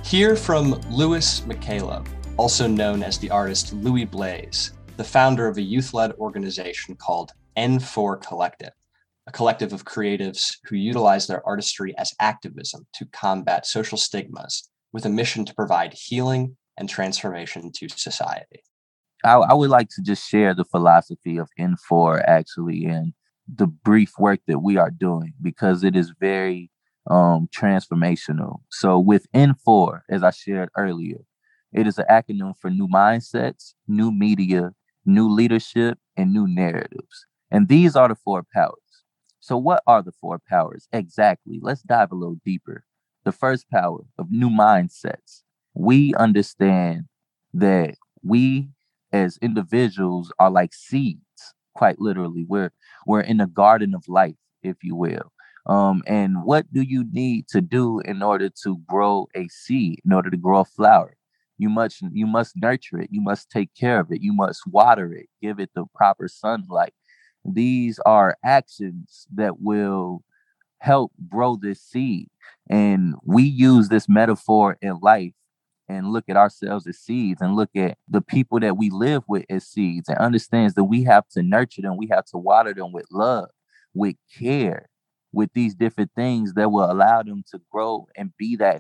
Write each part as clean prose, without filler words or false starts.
Hear from Louis McCaleb, also known as the artist Louis Blaze, the founder of a youth-led organization called N4 Collective, a collective of creatives who utilize their artistry as activism to combat social stigmas with a mission to provide healing and transformation to society. I would like to just share the philosophy of N4 actually and the brief work that we are doing because it is very transformational. So with N4, as I shared earlier, it is an acronym for new mindsets, new media, new leadership, and new narratives. And these are the four powers. So what are the four powers exactly? Let's dive a little deeper. The first power of new mindsets. We understand that we as individuals are like seeds, quite literally. We're in a garden of life, if you will. And what do you need to do in order to grow a seed, in order to grow a flower? You must nurture it. You must take care of it. You must water it, give it the proper sunlight. These are actions that will help grow this seed. And we use this metaphor in life and look at ourselves as seeds and look at the people that we live with as seeds and understands that we have to nurture them, we have to water them with love, with care, with these different things that will allow them to grow and be that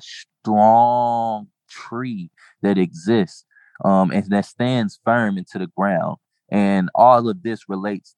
strong tree that exists and that stands firm into the ground. And all of this relates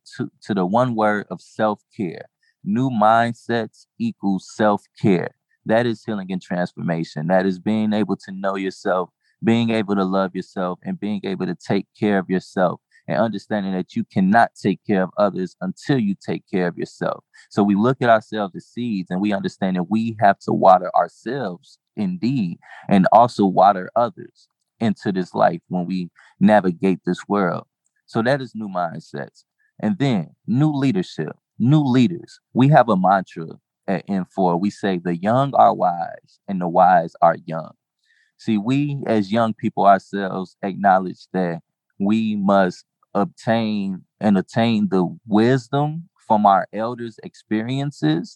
to the one word of self-care. New mindsets equals self-care. That is healing and transformation. That is being able to know yourself, being able to love yourself, and being able to take care of yourself, and understanding that you cannot take care of others until you take care of yourself. So we look at ourselves as seeds and we understand that we have to water ourselves indeed, and also water others into this life when we navigate this world. So that is new mindsets. And then new leadership, new leaders. We have a mantra at N4. We say the young are wise and the wise are young. See, we as young people ourselves acknowledge that we must obtain and attain the wisdom from our elders' experiences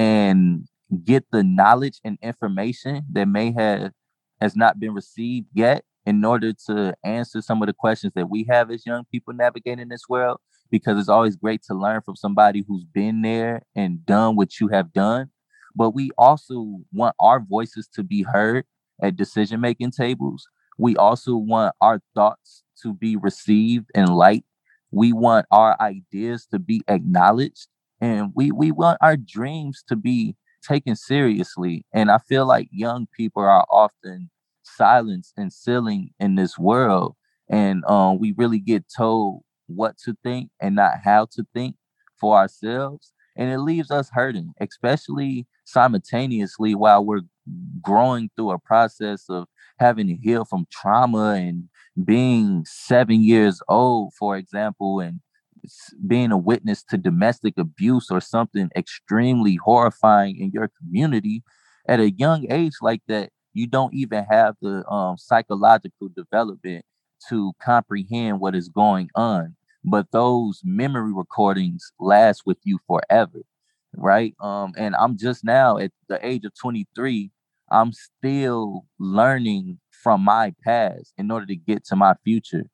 and get the knowledge and information that may have has not been received yet in order to answer some of the questions that we have as young people navigating this world, because it's always great to learn from somebody who's been there and done what you have done. But we also want our voices to be heard at decision making tables. We also want our thoughts to be received in light. We want our ideas to be acknowledged. And we want our dreams to be taken seriously. And I feel like young people are often silenced and ceiling in this world. And we really get told what to think and not how to think for ourselves. And it leaves us hurting, especially simultaneously while we're growing through a process of having to heal from trauma and being 7 years old, for example, and being a witness to domestic abuse or something extremely horrifying in your community at a young age like that. You don't even have the psychological development to comprehend what is going on, but those memory recordings last with you forever, right? And I'm just now at the age of 23. I'm still learning from my past in order to get to my future.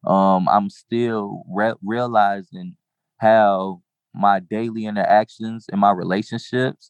I'm still realizing how my daily interactions and my relationships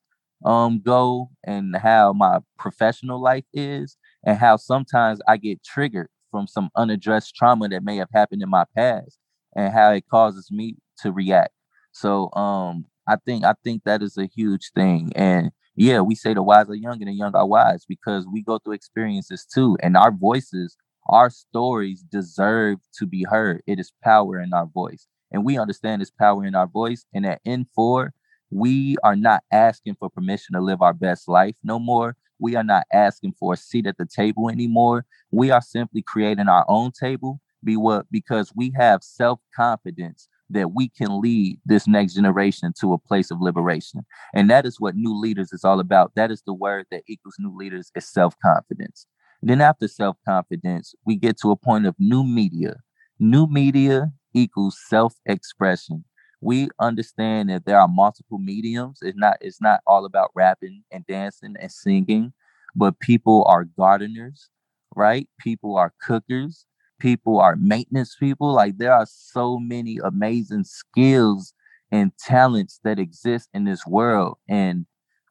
go, and how my professional life is, and how sometimes I get triggered from some unaddressed trauma that may have happened in my past, and how it causes me to react. So I think that is a huge thing. And yeah, we say the wise are young and the young are wise because we go through experiences too, and our voices, our stories deserve to be heard. It is power in our voice, and we understand this power in our voice. And at N4, we are not asking for permission to live our best life no more. We are not asking for a seat at the table anymore. We are simply creating our own table. Because we have self confidence that we can lead this next generation to a place of liberation. And that is what new leaders is all about. That is the word that equals new leaders is self confidence. Then after self confidence, we get to a point of new media. New media equals self expression. We understand that there are multiple mediums. It's not all about rapping and dancing and singing. but people are gardeners, right? People are cookers, people are maintenance people. Like there are so many amazing skills and talents that exist in this world. And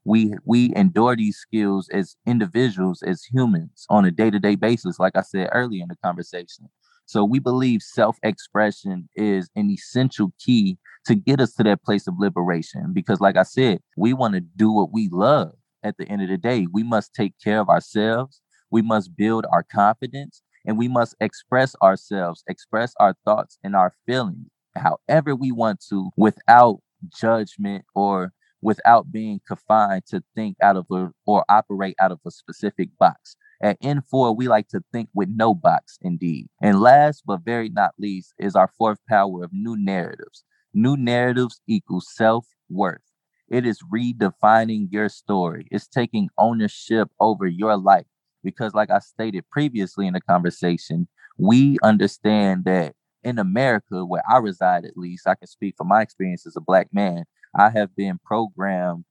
we endure these skills as individuals, as humans on a day-to-day basis, like I said earlier in the conversation. So we believe self-expression is an essential key to get us to that place of liberation. Because like I said, we want to do what we love. At the end of the day, we must take care of ourselves. We must build our confidence, and we must express ourselves, express our thoughts and our feelings however we want to, without judgment or without being confined to think out of or operate out of a specific box. At N4, we like to think with no box, indeed. And last but very not least is our fourth power of new narratives. New narratives equals self-worth. It is redefining your story. It's taking ownership over your life. Because, like I stated previously in the conversation, we understand that in America, where I reside, at least, I can speak from my experience as a Black man, I have been programmed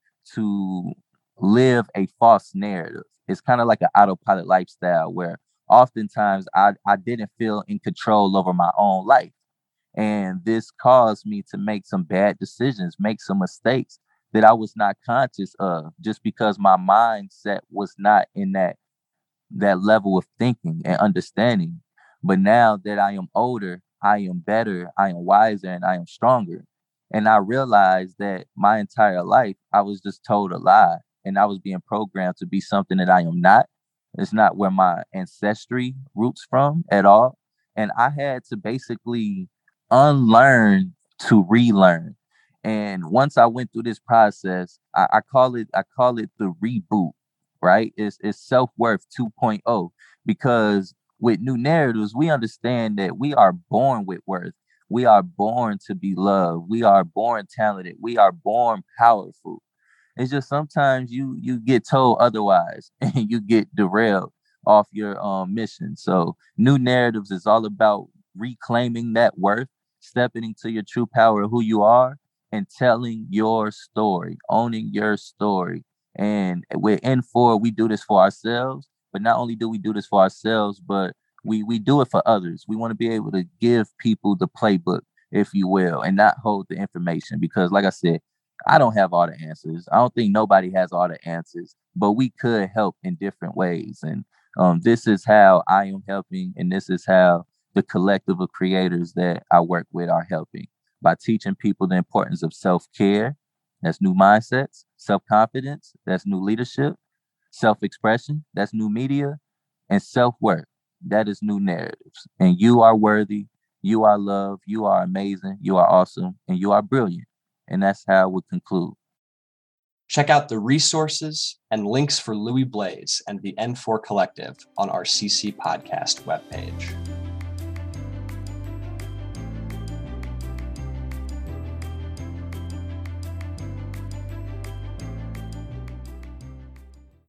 to live a false narrative. It's kind of like an autopilot lifestyle where oftentimes I didn't feel in control over my own life. And this caused me to make some bad decisions, make some mistakes that I was not conscious of just because my mindset was not in that level of thinking and understanding. But now that I am older, I am better, I am wiser, and I am stronger. And I realized that my entire life, I was just told a lie and I was being programmed to be something that I am not. It's not where my ancestry roots from at all. And I had to basically unlearn to relearn. And once I went through this process, I call it the reboot, right? It's self-worth 2.0, because with new narratives, we understand that we are born with worth. We are born to be loved. We are born talented. We are born powerful. It's just sometimes you get told otherwise and you get derailed off your mission. So new narratives is all about reclaiming that worth, stepping into your true power of who you are, and telling your story, owning your story. And with N4, we do this for ourselves. But not only do we do this for ourselves, but we do it for others. We want to be able to give people the playbook, if you will, and not hold the information. Because, like I said, I don't have all the answers. I don't think nobody has all the answers, but we could help in different ways. And this is how I am helping, and this is how the collective of creators that I work with are helping by teaching people the importance of self-care. That's new mindsets, self-confidence. That's new leadership, self-expression. That's new media, and self-worth. That is new narratives. And you are worthy. You are loved. You are amazing. You are awesome. And you are brilliant. And that's how I would conclude. Check out the resources and links for Louis Blaze and the N4 Collective on our CC Podcast webpage.